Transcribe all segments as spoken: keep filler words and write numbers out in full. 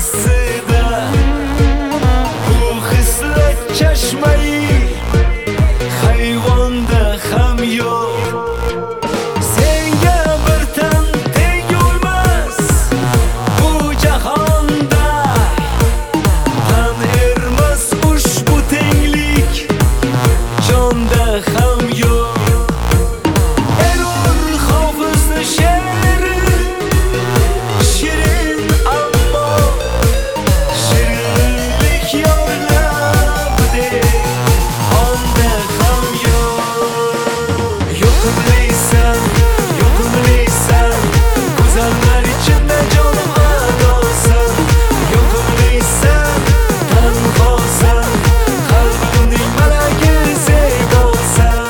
aslida bu hislat chashmai hayvonda ham yo'q. Senga bir tan teng bo'lmas bu jahonda, tan ermas ushbu tenglik jonda ham yo'q. Erur Hofizning she'ri shirin, ammo shirinlik yorlabdek onda ham yo'q. Yoqimlisan, yoqimlisan, go'zallar ichida jonim adosan. Yoqimlisan, tanhosan, qalbimning malaki zebosan.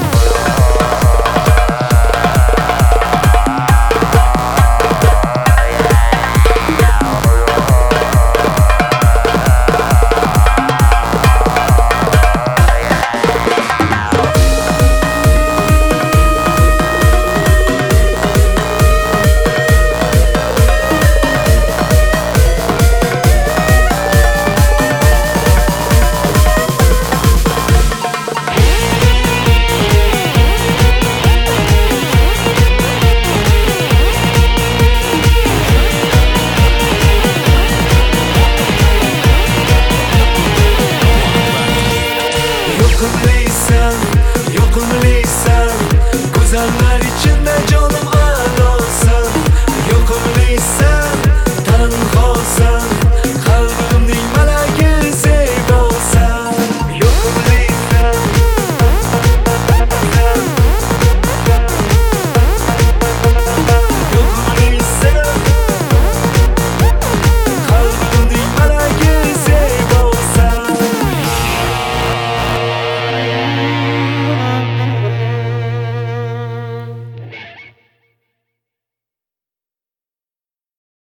Yoqimlisan, yoqimlisan, go'zallar ichida jonim adosan. Yoqimlisan.